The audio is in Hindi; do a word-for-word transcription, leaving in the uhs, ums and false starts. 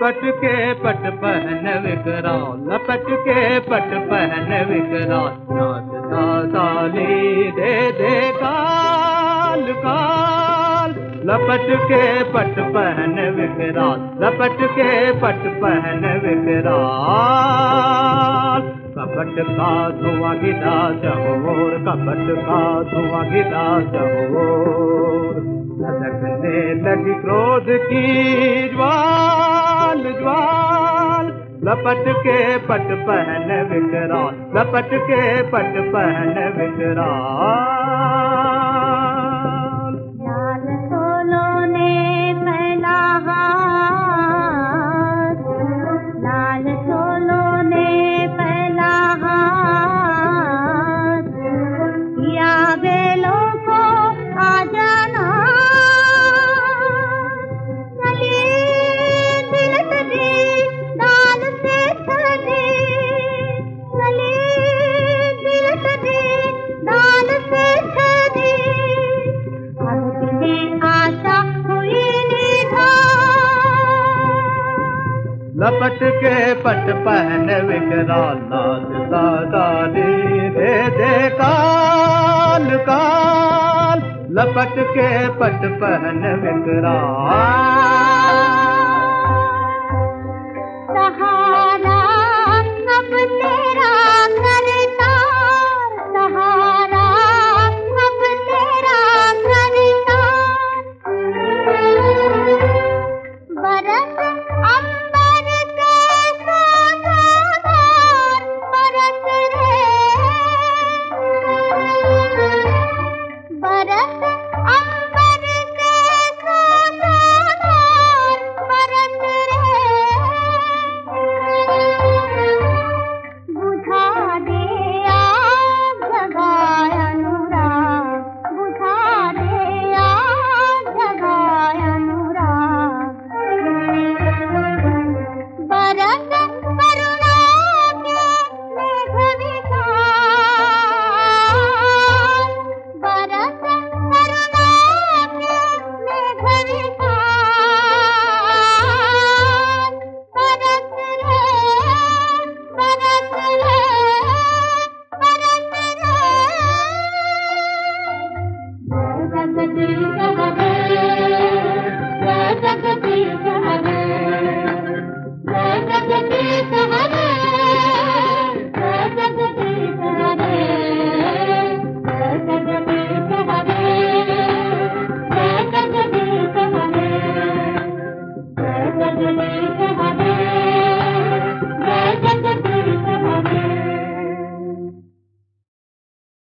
लपट के पट पहन विकराल, लपट के पट पहन विकराल, नाचता ताली दे दे काल काल। लपट के पट पहन विकराल, लपट के पट पहन विकराल। कपट का धुआं गिरा चहोर, कपट का धुआं गिरा चहोर। धधकने लगी क्रोध की ज्वाल ज्वाल, लपट के पट पहन विकराल, लपट के पट पहन विकराल। लाल सोलों ने फैला हाथ, लाल सोलों ने फैला हाथ, या बेलों को आ जाना। लपट के पट पहन विकराल, नाचता ताली दे दे काल काल। लपट के पट पहन विकराल।